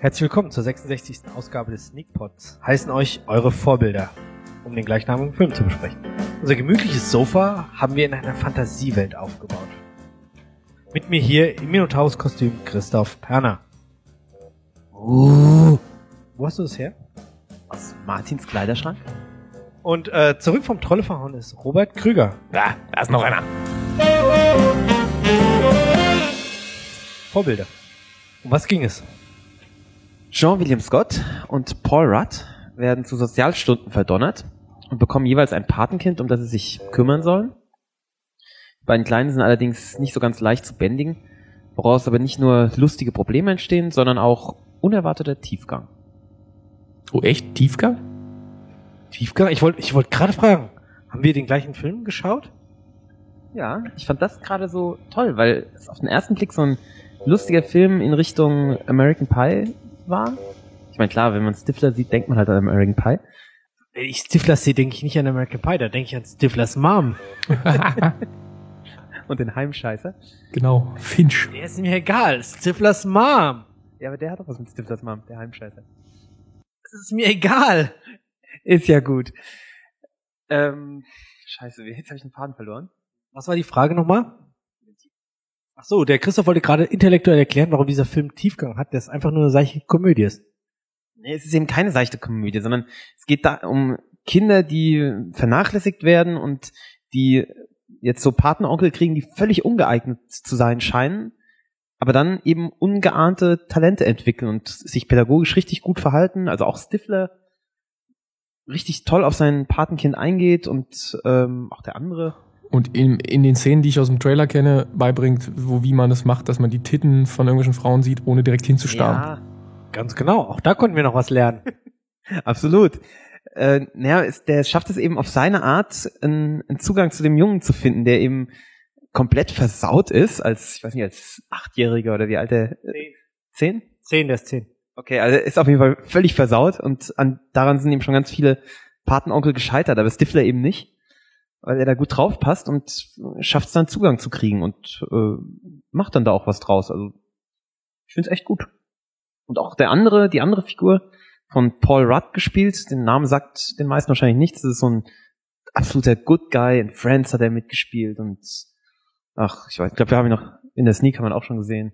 Herzlich willkommen zur 66. Ausgabe des Sneakpods. Heißen euch eure Vorbilder, um den gleichnamigen Film zu besprechen. Unser gemütliches Sofa haben wir in einer Fantasiewelt aufgebaut. Mit mir hier im Minotaurus-Kostüm Christoph Perner. Wo hast du das her? Aus Martins Kleiderschrank. Und zurück vom Trolle verhauen ist Robert Krüger. Ja, da ist noch einer. Vorbilder. Um was ging es? Seann William Scott und Paul Rudd werden zu Sozialstunden verdonnert und bekommen jeweils ein Patenkind, um das sie sich kümmern sollen. Die beiden Kleinen sind allerdings nicht so ganz leicht zu bändigen, woraus aber nicht nur lustige Probleme entstehen, sondern auch unerwarteter Tiefgang. Oh, echt? Tiefgang? Tiefgang? Ich wollte gerade fragen, haben wir den gleichen Film geschaut? Ja, ich fand das gerade so toll, weil es auf den ersten Blick so ein lustiger Film in Richtung American Pie war. Ich meine, klar, wenn man Stifler sieht, denkt man halt an American Pie. Wenn ich Stifler sehe, denke ich nicht an American Pie, da denke ich an Stiflers Mom. Und den Heimscheißer. Genau, Finch. Der ist mir egal, Stiflers Mom. Ja, aber der hat doch was mit Stiflers Mom, der Heimscheißer. Das ist mir egal. Ist ja gut. Scheiße, jetzt habe ich den Faden verloren. Was war die Frage nochmal? Ach so, der Christoph wollte gerade intellektuell erklären, warum dieser Film Tiefgang hat, der ist einfach nur eine seichte Komödie ist. Nee, es ist eben keine seichte Komödie, sondern es geht da um Kinder, die vernachlässigt werden und die jetzt so Patenonkel kriegen, die völlig ungeeignet zu sein scheinen, aber dann eben ungeahnte Talente entwickeln und sich pädagogisch richtig gut verhalten. Also auch Stifler richtig toll auf sein Patenkind eingeht und auch der andere. Und in den Szenen, die ich aus dem Trailer kenne, beibringt, wie man es macht, dass man die Titten von irgendwelchen Frauen sieht, ohne direkt hinzustarren. Ja, ganz genau, auch da konnten wir noch was lernen. absolut. Der schafft es eben auf seine Art, einen Zugang zu dem Jungen zu finden, der eben komplett versaut ist, als 8-Jähriger oder wie alt er? 10? 10, der ist 10. Okay, also er ist auf jeden Fall völlig versaut und daran sind eben schon ganz viele Patenonkel gescheitert, aber Stifler eben nicht, weil er da gut drauf passt und schafft es dann Zugang zu kriegen und macht dann da auch was draus. Also ich finde es echt gut. Und auch die andere Figur von Paul Rudd gespielt, den Namen sagt den meisten wahrscheinlich nichts, das ist so ein absoluter Good Guy, in Friends hat er mitgespielt und ich glaube, wir haben ihn noch in der Sneak, haben wir ihn auch schon gesehen.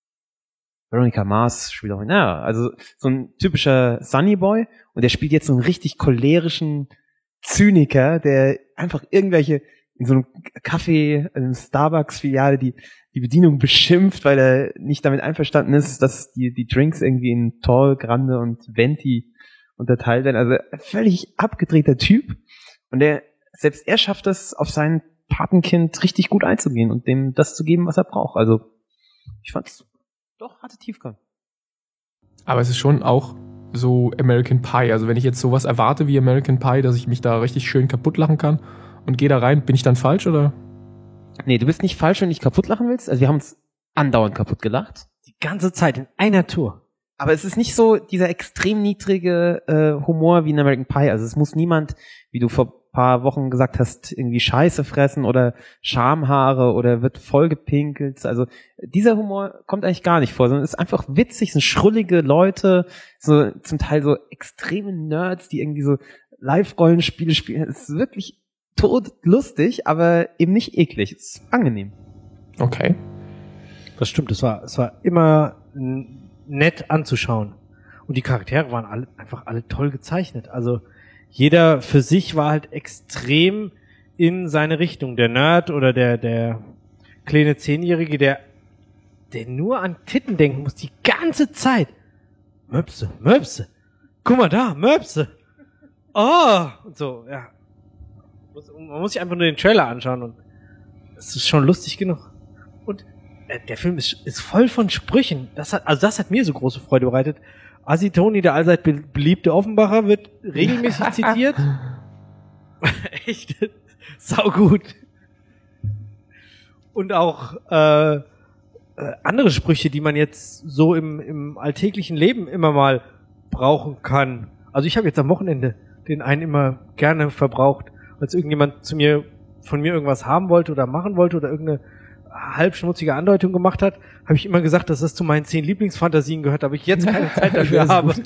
Veronica Mars spielt auch also so ein typischer Sunny Boy und der spielt jetzt so einen richtig cholerischen Zyniker, der einfach irgendwelche in so einem Café, in einem Starbucks-Filiale die Bedienung beschimpft, weil er nicht damit einverstanden ist, dass die Drinks irgendwie in Tall, Grande und Venti unterteilt werden. Also völlig abgedrehter Typ. Und selbst er schafft es, auf sein Patenkind richtig gut einzugehen und dem das zu geben, was er braucht. Also ich fand's doch, hatte Tiefgang. Aber es ist schon auch so American Pie. Also wenn ich jetzt sowas erwarte wie American Pie, dass ich mich da richtig schön kaputt lachen kann und gehe da rein, bin ich dann falsch, oder? Nee, du bist nicht falsch, wenn du dich kaputt lachen willst. Also wir haben uns andauernd kaputt gelacht. Die ganze Zeit, in einer Tour. Aber es ist nicht so dieser extrem niedrige Humor wie in American Pie. Also es muss niemand, wie du vor ein paar Wochen gesagt hast, irgendwie Scheiße fressen oder Schamhaare oder wird vollgepinkelt. Also dieser Humor kommt eigentlich gar nicht vor, sondern es ist einfach witzig, sind schrullige Leute, so zum Teil so extreme Nerds, die irgendwie so Live-Rollenspiele spielen. Es ist wirklich todlustig, aber eben nicht eklig. Es ist angenehm. Okay. Das stimmt, es war immer nett anzuschauen. Und die Charaktere waren einfach alle toll gezeichnet. Also jeder für sich war halt extrem in seine Richtung. Der Nerd oder der kleine 10-Jährige, der nur an Titten denken muss, die ganze Zeit. Möpse, Möpse. Guck mal da, Möpse. Oh! Und so, ja. Man muss sich einfach nur den Trailer anschauen und es ist schon lustig genug. Und der Film ist voll von Sprüchen. Das hat mir so große Freude bereitet. Assi Toni, der allseits beliebte Offenbacher, wird regelmäßig zitiert. Echt saugut. Und auch andere Sprüche, die man jetzt so im alltäglichen Leben immer mal brauchen kann. Also ich habe jetzt am Wochenende den einen immer gerne verbraucht, als irgendjemand von mir irgendwas haben wollte oder machen wollte oder irgendeine halbschmutzige Andeutungen gemacht hat, habe ich immer gesagt, dass das zu meinen 10 Lieblingsfantasien gehört, aber ich jetzt keine Zeit dafür habe.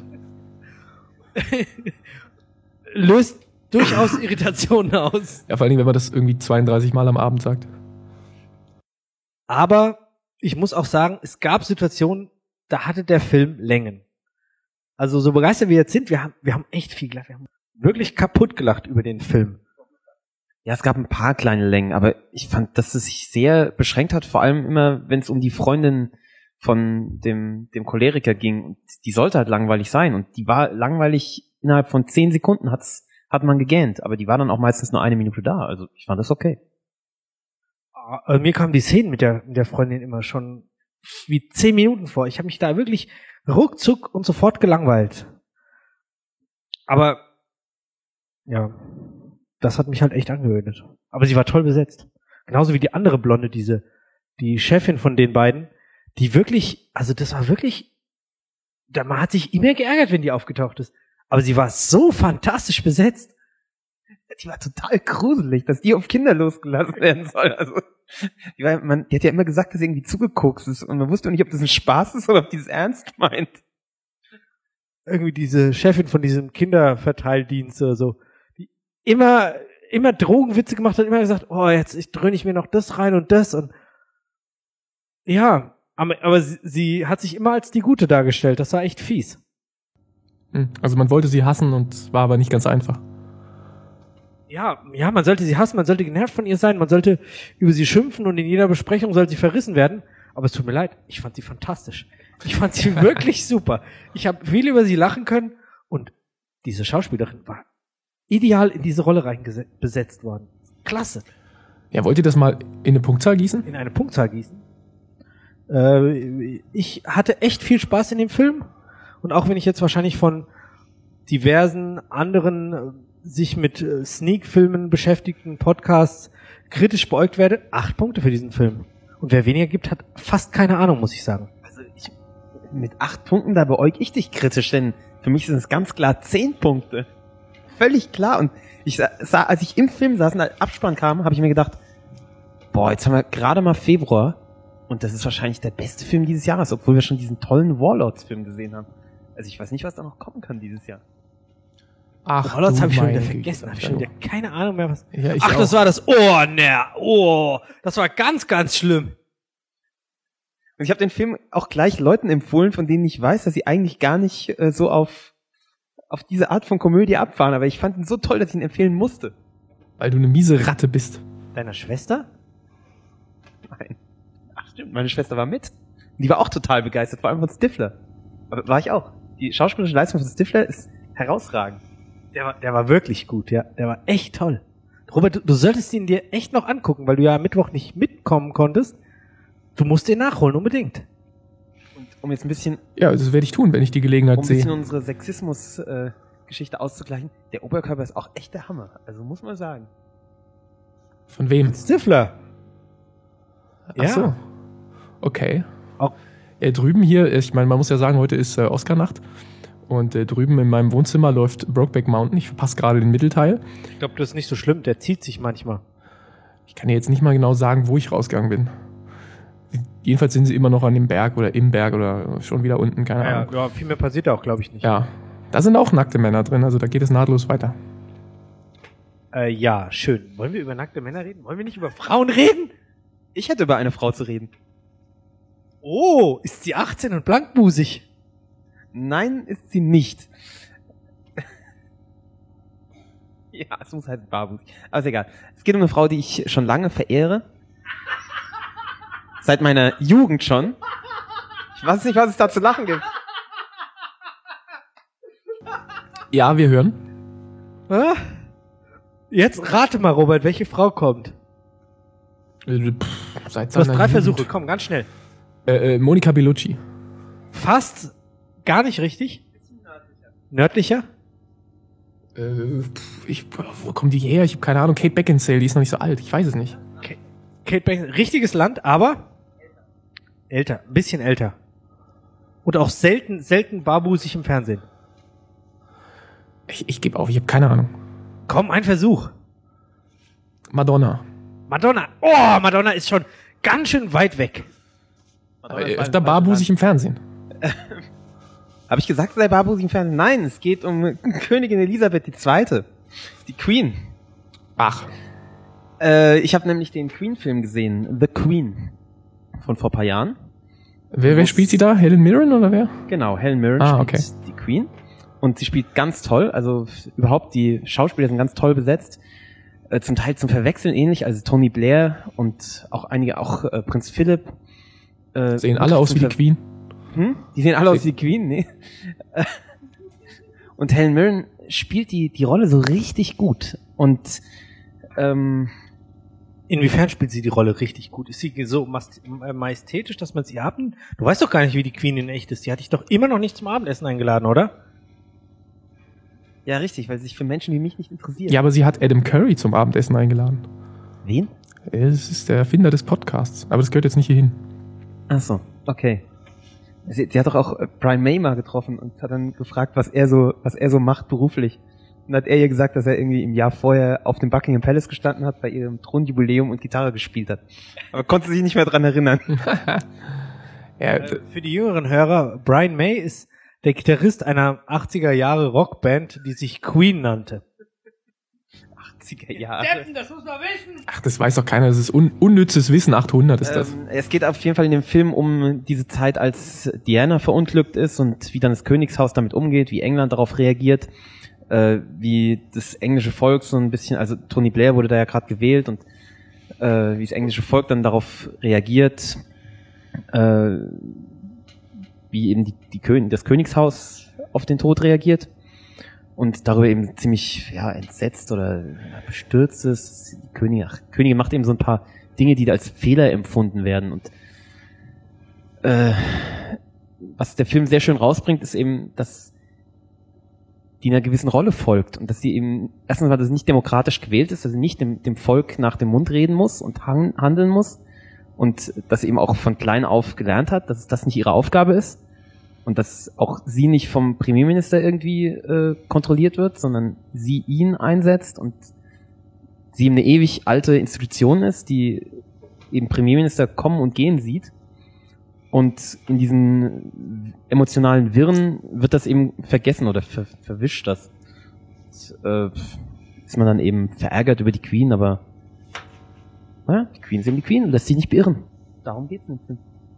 Löst durchaus Irritationen aus. Ja, vor allen Dingen, wenn man das irgendwie 32 Mal am Abend sagt. Aber ich muss auch sagen, es gab Situationen, da hatte der Film Längen. Also so begeistert wir jetzt sind, wir haben echt viel gelacht. Wir haben wirklich kaputt gelacht über den Film. Ja, es gab ein paar kleine Längen, aber ich fand, dass es sich sehr beschränkt hat, vor allem immer, wenn es um die Freundin von dem Choleriker ging. Und die sollte halt langweilig sein. Und die war langweilig, innerhalb von 10 Sekunden hat man gegähnt. Aber die war dann auch meistens nur 1 Minute da. Also ich fand das okay. Also mir kamen die Szenen mit der Freundin immer schon wie 10 Minuten vor. Ich habe mich da wirklich ruckzuck und sofort gelangweilt. Aber ja, das hat mich halt echt angewöhnt. Aber sie war toll besetzt. Genauso wie die andere Blonde, die Chefin von den beiden, die wirklich, also das war wirklich, man hat sich immer geärgert, wenn die aufgetaucht ist. Aber sie war so fantastisch besetzt. Die war total gruselig, dass die auf Kinder losgelassen werden soll. Also, die hat ja immer gesagt, dass sie irgendwie zugekokst ist. Und man wusste auch nicht, ob das ein Spaß ist oder ob die das ernst meint. Irgendwie diese Chefin von diesem Kinderverteildienst oder so, die immer Drogenwitze gemacht hat, immer gesagt, oh, jetzt dröhne ich mir noch das rein und das und ja, aber sie hat sich immer als die Gute dargestellt, das war echt fies. Also man wollte sie hassen und war aber nicht ganz einfach. Ja, man sollte sie hassen, man sollte genervt von ihr sein, man sollte über sie schimpfen und in jeder Besprechung soll sie verrissen werden, aber es tut mir leid, ich fand sie fantastisch. Ich fand sie wirklich super. Ich habe viel über sie lachen können und diese Schauspielerin war ideal in diese Rolle besetzt worden. Klasse. Ja, wollt ihr das mal in eine Punktzahl gießen? In eine Punktzahl gießen? Ich hatte echt viel Spaß in dem Film und auch wenn ich jetzt wahrscheinlich von diversen anderen sich mit Sneak-Filmen beschäftigten Podcasts kritisch beäugt werde, 8 Punkte für diesen Film. Und wer weniger gibt, hat fast keine Ahnung, muss ich sagen. Also mit 8 Punkten, da beäug ich dich kritisch, denn für mich sind es ganz klar 10 Punkte. Völlig klar. Und ich sah, als ich im Film saß und der Abspann kam, habe ich mir gedacht, boah, jetzt haben wir gerade mal Februar und das ist wahrscheinlich der beste Film dieses Jahres, obwohl wir schon diesen tollen Warlords-Film gesehen haben. Also ich weiß nicht, was da noch kommen kann dieses Jahr. Ach, Warlords habe ich schon wieder meine vergessen, Güte. habe ich schon wieder keine Ahnung mehr was. Ja, ich Ach, auch. das war das. Das war ganz, ganz schlimm. Und ich habe den Film auch gleich Leuten empfohlen, von denen ich weiß, dass sie eigentlich gar nicht so auf diese Art von Komödie abfahren. Aber ich fand ihn so toll, dass ich ihn empfehlen musste. Weil du eine miese Ratte bist. Deiner Schwester? Nein. Ach stimmt, meine Schwester war mit. Die war auch total begeistert, vor allem von Stifler. Aber war ich auch. Die schauspielerische Leistung von Stifler ist herausragend. Der war wirklich gut, ja. Der war echt toll. Robert, du solltest ihn dir echt noch angucken, weil du ja am Mittwoch nicht mitkommen konntest. Du musst ihn nachholen, unbedingt. Und um jetzt ein bisschen, Ja, das werde ich tun, wenn ich die Gelegenheit um ein bisschen sehe. unsere Sexismus-Geschichte auszugleichen, der Oberkörper ist auch echt der Hammer. Also muss man sagen. Von wem? Stifler. Ach so. Okay. Auch- Drüben hier, ich meine, man muss ja sagen, heute ist Oscar-Nacht. Und drüben in meinem Wohnzimmer läuft Brokeback Mountain. Ich verpasse gerade den Mittelteil. Ich glaube, das ist nicht so schlimm. Der zieht sich manchmal. Ich kann dir jetzt nicht mal genau sagen, wo ich rausgegangen bin. Jedenfalls sind sie immer noch an dem Berg oder im Berg oder schon wieder unten, keine Ahnung. Ja, viel mehr passiert da auch, glaube ich, nicht. Ja, da sind auch nackte Männer drin, also da geht es nahtlos weiter. Ja, schön. Wollen wir über nackte Männer reden? Wollen wir nicht über Frauen reden? Ich hätte über eine Frau zu reden. Oh, ist sie 18 und blankbusig? Nein, ist sie nicht. Ja, es muss halt barbusig. Aber ist egal. Es geht um eine Frau, die ich schon lange verehre. Seit meiner Jugend schon. Ich weiß nicht, was es da zu lachen gibt. Ja, wir hören. Ah? Jetzt rate mal, Robert, welche Frau kommt. Seit Du hast seiner 3 Jugend. Versuche, komm, ganz schnell. Monica Bellucci. Fast gar nicht richtig. Nördlicher? Wo kommt die her? Ich habe keine Ahnung. Kate Beckinsale, die ist noch nicht so alt. Ich weiß es nicht. Kate Beckinsale, richtiges Land, aber älter, ein bisschen älter. Und auch selten barbusig im Fernsehen. Ich gebe auf, ich habe keine Ahnung. Komm, ein Versuch. Madonna. Madonna. Oh, Madonna ist schon ganz schön weit weg. Öfter barbusig im Fernsehen. Habe ich gesagt, sei barbusig im Fernsehen? Nein, es geht um Königin Elisabeth II., die Queen. Ach. Ich habe nämlich den Queen-Film gesehen, The Queen, von vor ein paar Jahren. Wer spielt sie da? Helen Mirren oder wer? Genau, Helen Mirren spielt die Queen. Und sie spielt ganz toll, also überhaupt die Schauspieler sind ganz toll besetzt. Zum Teil zum Verwechseln ähnlich, also Tony Blair und auch einige, Prinz Philipp. Sehen alle aus wie die Queen? Die sehen alle aus wie die Queen, nee. Und Helen Mirren spielt die Rolle so richtig gut. Und inwiefern spielt sie die Rolle richtig gut? Ist sie so majestätisch, dass man sie haben? Du weißt doch gar nicht, wie die Queen in echt ist. Die hatte ich doch immer noch nicht zum Abendessen eingeladen, oder? Ja, richtig, weil sie sich für Menschen wie mich nicht interessiert. Ja, aber sie hat Adam Curry zum Abendessen eingeladen. Wen? Es ist der Erfinder des Podcasts. Aber das gehört jetzt nicht hierhin. Ach so, okay. Sie hat doch auch Brian May mal getroffen und hat dann gefragt, was er so macht beruflich. Und hat er ihr gesagt, dass er irgendwie im Jahr vorher auf dem Buckingham Palace gestanden hat, bei ihrem Thronjubiläum und Gitarre gespielt hat. Aber konnte sich nicht mehr dran erinnern. Ja, für die jüngeren Hörer, Brian May ist der Gitarrist einer 80er Jahre Rockband, die sich Queen nannte. 80er Jahre. Das muss man wissen. Ach, das weiß doch keiner. Das ist unnützes Wissen. 800 ist das. Es geht auf jeden Fall in dem Film um diese Zeit, als Diana verunglückt ist und wie dann das Königshaus damit umgeht, wie England darauf reagiert, wie das englische Volk so ein bisschen, also Tony Blair wurde da ja gerade gewählt und wie das englische Volk dann darauf reagiert, wie eben das Königshaus auf den Tod reagiert. Und darüber eben ziemlich entsetzt oder bestürzt ist. Die Königin macht eben so ein paar Dinge, die da als Fehler empfunden werden. Und was der Film sehr schön rausbringt, ist eben, dass die einer gewissen Rolle folgt. Und dass sie eben, erstens mal, dass sie nicht demokratisch gewählt ist, dass sie nicht dem Volk nach dem Mund reden muss und handeln muss. Und dass sie eben auch von klein auf gelernt hat, dass das nicht ihre Aufgabe ist. Und dass auch sie nicht vom Premierminister irgendwie kontrolliert wird, sondern sie ihn einsetzt und sie eben eine ewig alte Institution ist, die eben Premierminister kommen und gehen sieht. Und in diesen emotionalen Wirren wird das eben vergessen oder verwischt das. Und, ist man dann eben verärgert über die Queen, aber die Queen ist eben die Queen und lässt sich nicht beirren. Darum geht's nicht.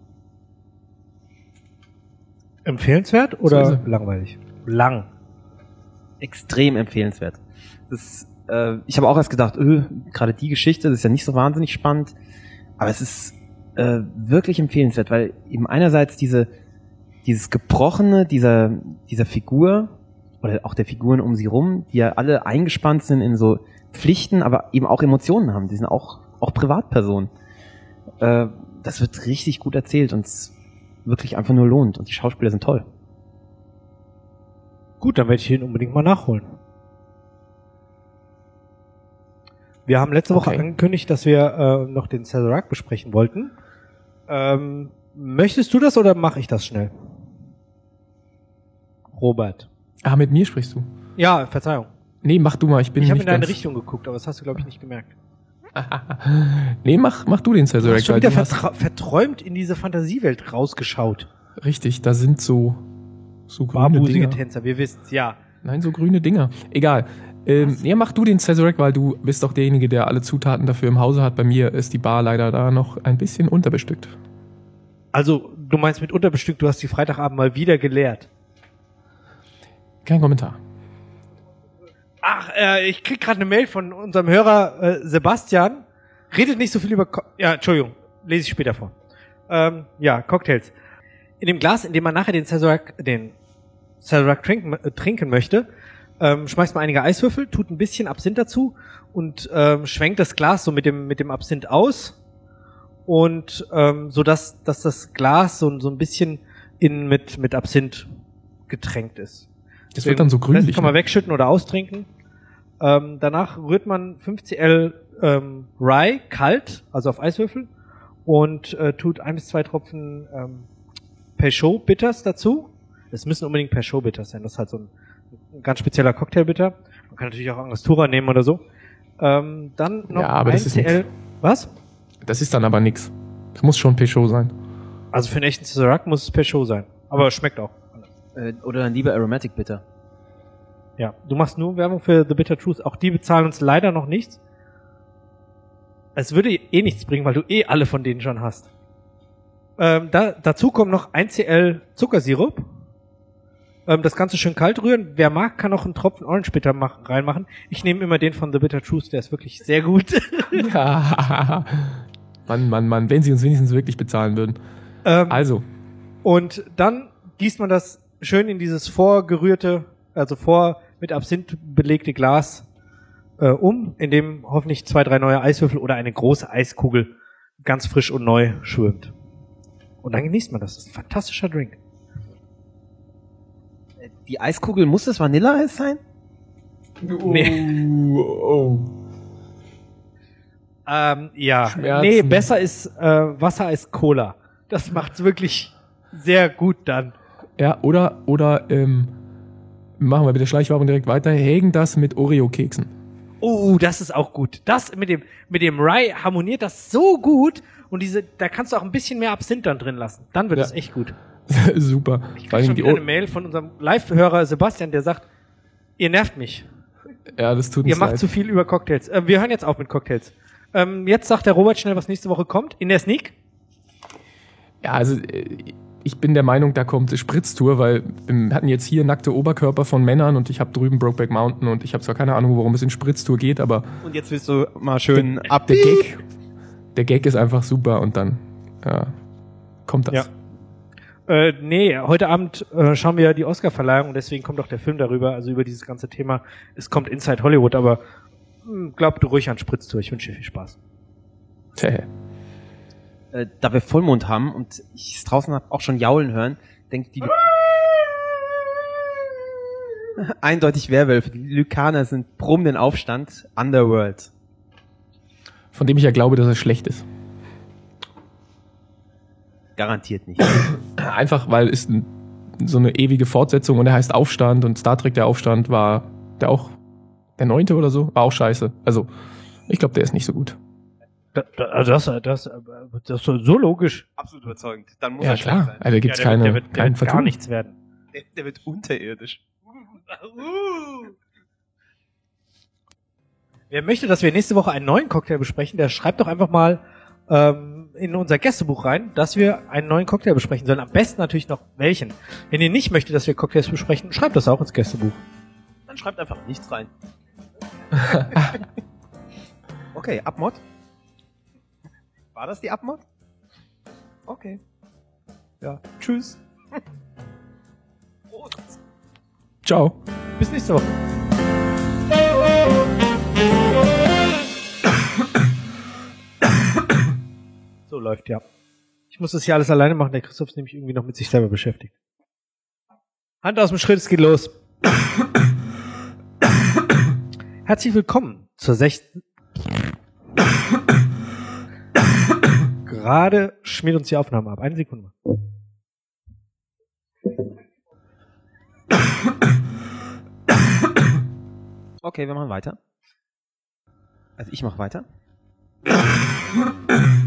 Empfehlenswert oder langweilig? Lang. Extrem empfehlenswert. Ich habe auch erst gedacht, gerade die Geschichte, das ist ja nicht so wahnsinnig spannend, aber es ist wirklich empfehlenswert, weil eben einerseits dieses Gebrochene dieser Figur oder auch der Figuren um sie rum, die ja alle eingespannt sind in so Pflichten, aber eben auch Emotionen haben, die sind auch Privatpersonen. Das wird richtig gut erzählt und wirklich einfach nur lohnt. Und die Schauspieler sind toll. Gut, dann werde ich ihn unbedingt mal nachholen. Wir haben letzte Woche angekündigt, dass wir noch den Sazerac besprechen wollten. Möchtest du das oder mache ich das schnell? Robert. Ah, mit mir sprichst du? Ja, Verzeihung. Nee, mach du mal. Ich habe in deine Richtung geguckt, aber das hast du, glaube ich, nicht gemerkt. Nee, mach du den Sazerac. Du hast schon wieder verträumt in diese Fantasiewelt rausgeschaut. Richtig, da sind so grüne Dinger. Tänzer, wir wissen's, ja. Nein, so grüne Dinger. Egal. Mach du den Sazerac, weil du bist doch derjenige, der alle Zutaten dafür im Hause hat. Bei mir ist die Bar leider da noch ein bisschen unterbestückt. Also, du meinst mit unterbestückt, du hast die Freitagabend mal wieder geleert. Kein Kommentar. Ach, ich krieg gerade eine Mail von unserem Hörer Sebastian. Redet nicht so viel über... Entschuldigung, lese ich später vor. Cocktails. In dem Glas, in dem man nachher den Sazerac trinken möchte, schmeißt man einige Eiswürfel, tut ein bisschen Absinth dazu und schwenkt das Glas so mit dem Absinth aus und so dass das Glas so ein bisschen mit Absinth getränkt ist. Das wird dann so grünlich. Das kann man wegschütten oder austrinken. Danach rührt man 5 cl Rye kalt, also auf Eiswürfel, und tut 1 bis 2 Tropfen Peugeot Bitters dazu. Es müssen unbedingt Peugeot Bitters sein. Das ist halt so ein ganz spezieller Cocktailbitter. Man kann natürlich auch Angostura nehmen oder so. Dann noch ja, aber 1 das ist cl. Was? Das ist dann aber nix. Es muss schon Peugeot sein. Also für einen echten Ciroc muss es Peugeot sein. Aber es schmeckt auch. Oder dann lieber Aromatic Bitter. Ja, du machst nur Werbung für The Bitter Truth. Auch die bezahlen uns leider noch nichts. Es würde eh nichts bringen, weil du eh alle von denen schon hast. Dazu kommt noch 1cl Zuckersirup. Das Ganze schön kalt rühren. Wer mag, kann noch einen Tropfen Orange Bitter reinmachen. Ich nehme immer den von The Bitter Truth, der ist wirklich sehr gut. Ja. Mann, wenn sie uns wenigstens wirklich bezahlen würden. Also. Und dann gießt man das schön in dieses vorgerührte, also mit Absinth belegte Glas in dem hoffentlich 2, 3 neue Eiswürfel oder eine große Eiskugel ganz frisch und neu schwimmt. Und dann genießt man das. Das ist ein fantastischer Drink. Die Eiskugel, muss das Vanilleeis sein? Nee. Ja. Schmerzen. Nee, besser ist Wasser als Cola. Das macht's wirklich sehr gut dann. Ja, oder machen wir mit der Schleichwerbung direkt weiter. Hägen das mit Oreo-Keksen. Oh, das ist auch gut. Das mit dem Rye harmoniert das so gut und da kannst du auch ein bisschen mehr Absinth dann drin lassen. Dann wird es echt gut. Super. Ich krieg schon wieder eine Mail von unserem Live-Hörer Sebastian, der sagt, ihr nervt mich. Ja, das tut uns Ihr macht leid. zu viel über Cocktails. Wir hören jetzt auf mit Cocktails. Jetzt sagt der Robert schnell, was nächste Woche kommt. In der Sneak. Ja, also ich bin der Meinung, da kommt Spritztour, weil wir hatten jetzt hier nackte Oberkörper von Männern und ich habe drüben Brokeback Mountain und ich habe zwar keine Ahnung, worum es in Spritztour geht, aber Und jetzt willst du mal schön ab. der Gag ist einfach super und dann kommt das. Ja. Nee, heute Abend schauen wir die Oscar-Verleihung und deswegen kommt auch der Film darüber, also über dieses ganze Thema. Es kommt Inside Hollywood, aber glaub du ruhig an Spritztour. Ich wünsche dir viel Spaß. Da wir Vollmond haben und ich es draußen auch schon jaulen hören, denkt die eindeutig Werwölfe. Die Lykaner sind brummenden Aufstand. Underworld. Von dem ich ja glaube, dass er schlecht ist. Garantiert nicht. Einfach, weil es so eine ewige Fortsetzung und er heißt Aufstand und Star Trek der Aufstand war der auch der 9. oder so, war auch scheiße. Also, ich glaube, der ist nicht so gut. Das ist so logisch. Absolut überzeugend. Dann muss Ja, er klar. sein. Also gibt's der wird keinen gar Vertun. nichts werden. Der wird unterirdisch. Wer möchte, dass wir nächste Woche einen neuen Cocktail besprechen, der schreibt doch einfach mal in unser Gästebuch rein, dass wir einen neuen Cocktail besprechen sollen. Am besten natürlich noch welchen. Wenn ihr nicht möchtet, dass wir Cocktails besprechen, schreibt das auch ins Gästebuch. Dann schreibt einfach nichts rein. Okay, Abmod. War das die Abmod? Okay. Ja, tschüss. Prost. Ciao. Bis nächste Woche. So läuft ja. Ich muss das hier alles alleine machen. Der Christoph ist nämlich irgendwie noch mit sich selber beschäftigt. Hand aus dem Schritt, es geht los. Herzlich willkommen zur 6. Gerade schmiert uns die Aufnahme ab. Eine Sekunde. Okay, wir machen weiter. Also ich mache weiter.